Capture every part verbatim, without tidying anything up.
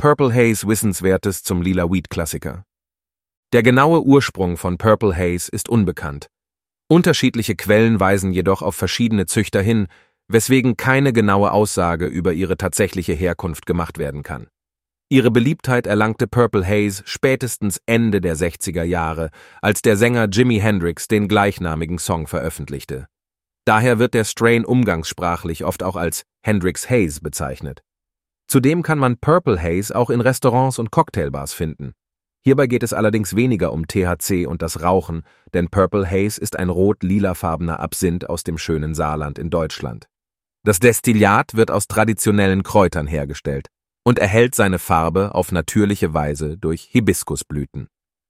Purple Haze Wissenswertes zum Lila Weed-Klassiker. Der genaue Ursprung von Purple Haze ist unbekannt. Unterschiedliche Quellen weisen jedoch auf verschiedene Züchter hin, weswegen keine genaue Aussage über ihre tatsächliche Herkunft gemacht werden kann. Ihre Beliebtheit erlangte Purple Haze spätestens Ende der sechziger Jahre, als der Sänger Jimi Hendrix den gleichnamigen Song veröffentlichte. Daher wird der Strain umgangssprachlich oft auch als Hendrix Haze bezeichnet. Zudem kann man Purple Haze auch in Restaurants und Cocktailbars finden. Hierbei geht es allerdings weniger um T H C und das Rauchen, denn Purple Haze ist ein rot-lilafarbener Absinth aus dem schönen Saarland in Deutschland. Das Destillat wird aus traditionellen Kräutern hergestellt und erhält seine Farbe auf natürliche Weise durch Hibiskusblüten.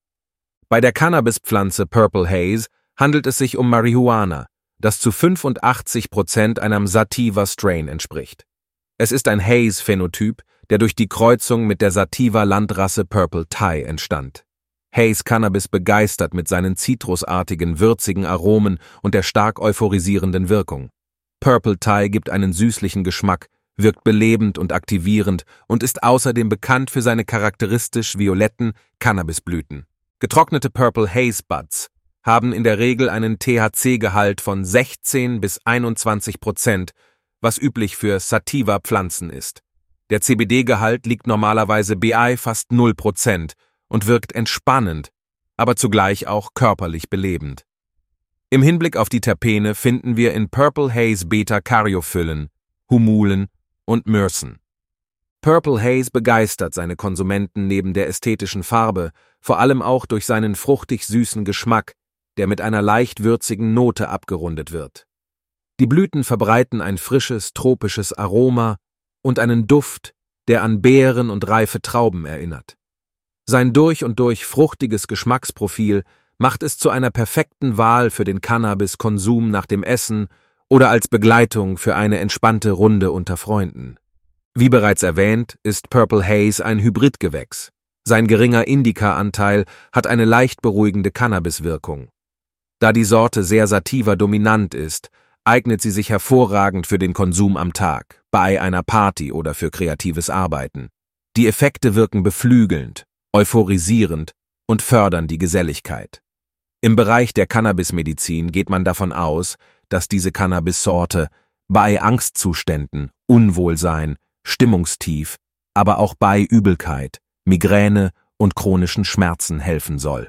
Bei der Cannabispflanze Purple Haze handelt es sich um Marihuana, das zu fünfundachtzig Prozent einem Sativa-Strain entspricht. Es ist ein Haze-Phänotyp, der durch die Kreuzung mit der Sativa-Landrasse Purple Thai entstand. Haze-Cannabis begeistert mit seinen zitrusartigen, würzigen Aromen und der stark euphorisierenden Wirkung. Purple Thai gibt einen süßlichen Geschmack, wirkt belebend und aktivierend und ist außerdem bekannt für seine charakteristisch violetten Cannabisblüten. Getrocknete Purple Haze Buds haben in der Regel einen T H C-Gehalt von sechzehn bis einundzwanzig Prozent, was üblich für Sativa-Pflanzen ist. Der C B D-Gehalt liegt normalerweise bei fast null Prozent und wirkt entspannend, aber zugleich auch körperlich belebend. Im Hinblick auf die Terpene finden wir in Purple Haze Beta-Caryophyllin, Humulen und Myrcen. Purple Haze begeistert seine Konsumenten neben der ästhetischen Farbe, vor allem auch durch seinen fruchtig-süßen Geschmack, der mit einer leicht würzigen Note abgerundet wird. Die Blüten verbreiten ein frisches, tropisches Aroma und einen Duft, der an Beeren und reife Trauben erinnert. Sein durch und durch fruchtiges Geschmacksprofil macht es zu einer perfekten Wahl für den Cannabiskonsum nach dem Essen oder als Begleitung für eine entspannte Runde unter Freunden. Wie bereits erwähnt, ist Purple Haze ein Hybridgewächs. Sein geringer Indica-Anteil hat eine leicht beruhigende Cannabiswirkung. Da die Sorte sehr sativa-dominant ist, eignet sie sich hervorragend für den Konsum am Tag, bei einer Party oder für kreatives Arbeiten. Die Effekte wirken beflügelnd, euphorisierend und fördern die Geselligkeit. Im Bereich der Cannabismedizin geht man davon aus, dass diese Cannabissorte bei Angstzuständen, Unwohlsein, Stimmungstief, aber auch bei Übelkeit, Migräne und chronischen Schmerzen helfen soll.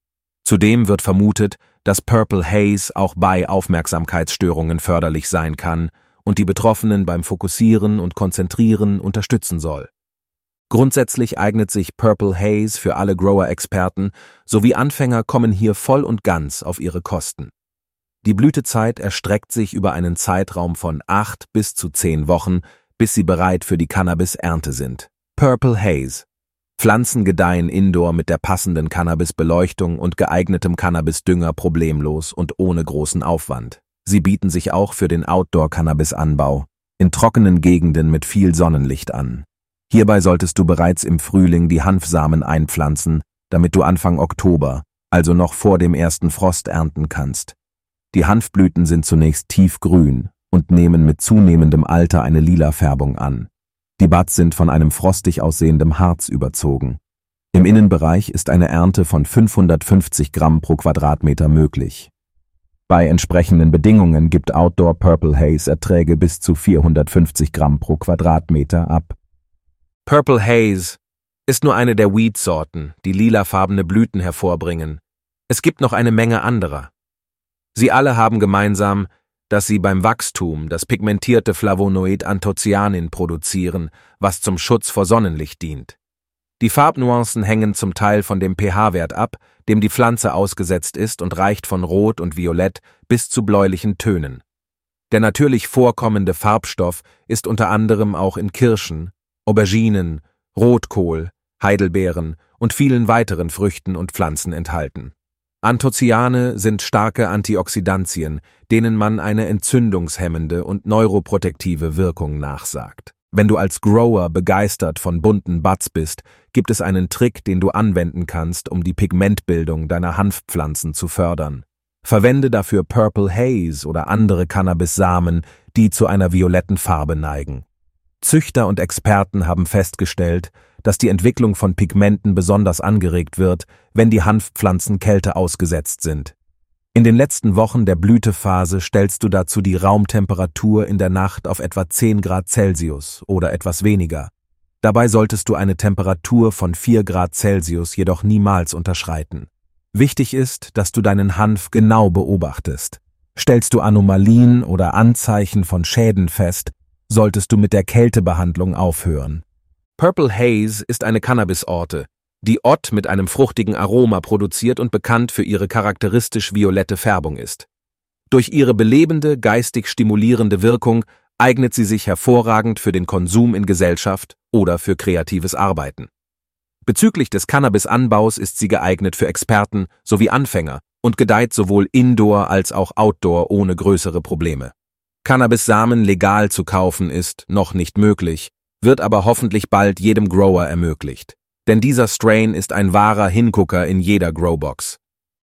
Zudem wird vermutet, dass Purple Haze auch bei Aufmerksamkeitsstörungen förderlich sein kann und die Betroffenen beim Fokussieren und Konzentrieren unterstützen soll. Grundsätzlich eignet sich Purple Haze für alle Grower-Experten, sowie Anfänger kommen hier voll und ganz auf ihre Kosten. Die Blütezeit erstreckt sich über einen Zeitraum von acht bis zu zehn Wochen, bis sie bereit für die Cannabis-Ernte sind. Purple Haze. Pflanzen gedeihen indoor mit der passenden Cannabisbeleuchtung und geeignetem Cannabisdünger problemlos und ohne großen Aufwand. Sie bieten sich auch für den Outdoor-Cannabis-Anbau in trockenen Gegenden mit viel Sonnenlicht an. Hierbei solltest du bereits im Frühling die Hanfsamen einpflanzen, damit du Anfang Oktober, also noch vor dem ersten Frost, ernten kannst. Die Hanfblüten sind zunächst tiefgrün und nehmen mit zunehmendem Alter eine lila Färbung an. Die Buds sind von einem frostig aussehendem Harz überzogen. Im Innenbereich ist eine Ernte von fünfhundertfünfzig Gramm pro Quadratmeter möglich. Bei entsprechenden Bedingungen gibt Outdoor Purple Haze Erträge bis zu vierhundertfünfzig Gramm pro Quadratmeter ab. Purple Haze ist nur eine der Weed-Sorten, die lilafarbene Blüten hervorbringen. Es gibt noch eine Menge anderer. Sie alle haben gemeinsam, dass sie beim Wachstum das pigmentierte Flavonoid Anthocyanin produzieren, was zum Schutz vor Sonnenlicht dient. Die Farbnuancen hängen zum Teil von dem pH-Wert ab, dem die Pflanze ausgesetzt ist, und reicht von Rot und Violett bis zu bläulichen Tönen. Der natürlich vorkommende Farbstoff ist unter anderem auch in Kirschen, Auberginen, Rotkohl, Heidelbeeren und vielen weiteren Früchten und Pflanzen enthalten. Anthocyane sind starke Antioxidantien, denen man eine entzündungshemmende und neuroprotektive Wirkung nachsagt. Wenn du als Grower begeistert von bunten Buds bist, gibt es einen Trick, den du anwenden kannst, um die Pigmentbildung deiner Hanfpflanzen zu fördern. Verwende dafür Purple Haze oder andere Cannabis-Samen, die zu einer violetten Farbe neigen. Züchter und Experten haben festgestellt, dass die Entwicklung von Pigmenten besonders angeregt wird, wenn die Hanfpflanzen Kälte ausgesetzt sind. In den letzten Wochen der Blütephase stellst du dazu die Raumtemperatur in der Nacht auf etwa zehn Grad Celsius oder etwas weniger. Dabei solltest du eine Temperatur von vier Grad Celsius jedoch niemals unterschreiten. Wichtig ist, dass du deinen Hanf genau beobachtest. Stellst du Anomalien oder Anzeichen von Schäden fest, solltest du mit der Kältebehandlung aufhören. Purple Haze ist eine Cannabisorte, die Ott mit einem fruchtigen Aroma produziert und bekannt für ihre charakteristisch violette Färbung ist. Durch ihre belebende, geistig stimulierende Wirkung eignet sie sich hervorragend für den Konsum in Gesellschaft oder für kreatives Arbeiten. Bezüglich des Cannabis-Anbaus ist sie geeignet für Experten sowie Anfänger und gedeiht sowohl indoor als auch outdoor ohne größere Probleme. Cannabis-Samen legal zu kaufen ist noch nicht möglich, wird aber hoffentlich bald jedem Grower ermöglicht. Denn dieser Strain ist ein wahrer Hingucker in jeder Growbox.